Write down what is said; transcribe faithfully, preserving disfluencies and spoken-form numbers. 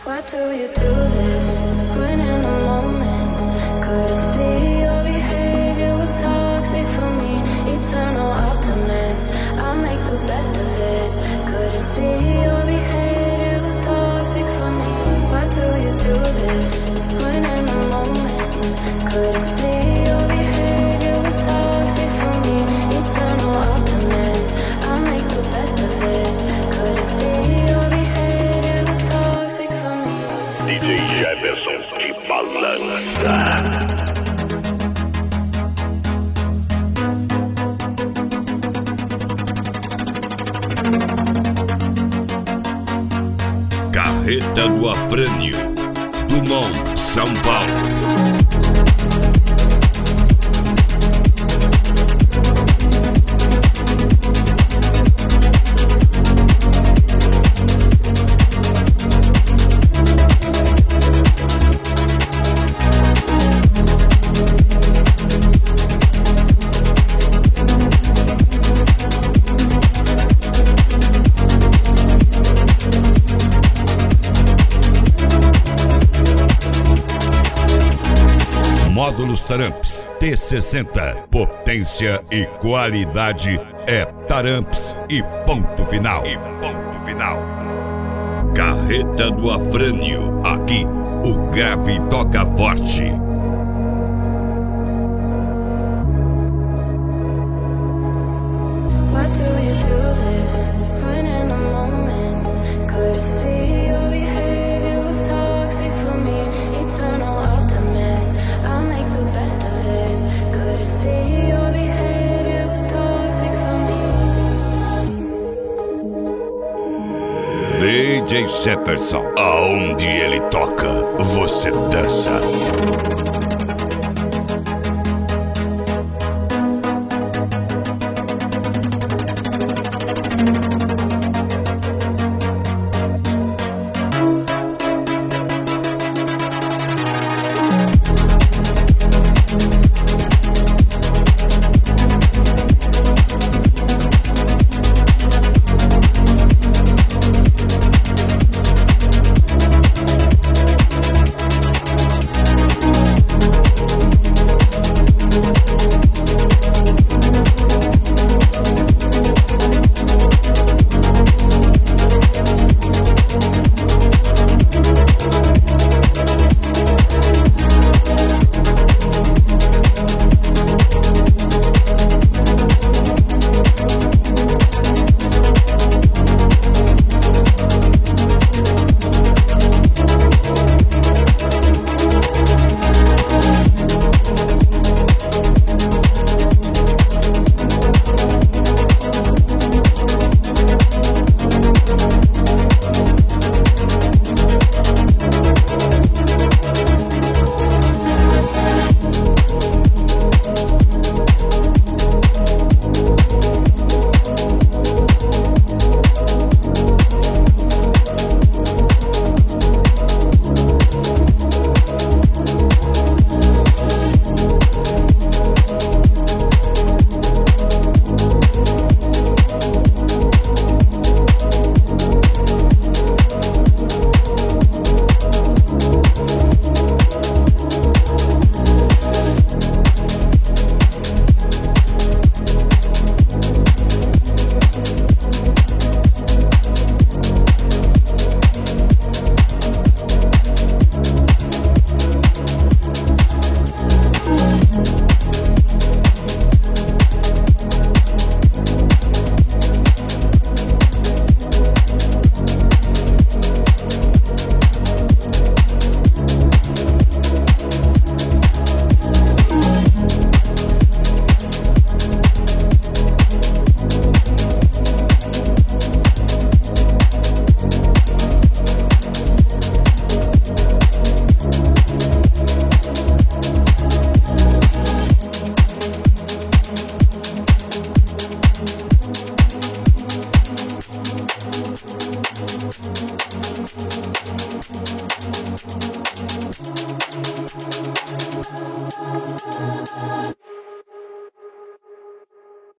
Why do you do this? When in a moment, couldn't see your behavior was toxic for me. Eternal optimist, I make the best of it. Couldn't see your behavior was toxic for me. Why do you do this? When in a moment, couldn't see your behavior was toxic for me. Eternal optimist, I make the best of it. Couldn't see your behavior was toxic for me. D J Jefferson de balança. Carreta do Afrânio, Dumont, São Paulo. Módulos Taramps T sessenta. Potência e qualidade é Taramps e ponto final. E ponto final. Carreta do Afrânio. Aqui o grave toca forte. Why do you do this? When in a moment, couldn't see your behavior was toxic for me. Eternal optimist, I make the best of it. Couldn't see your behavior was toxic for me. D J Jefferson, aonde ele toca, você dança.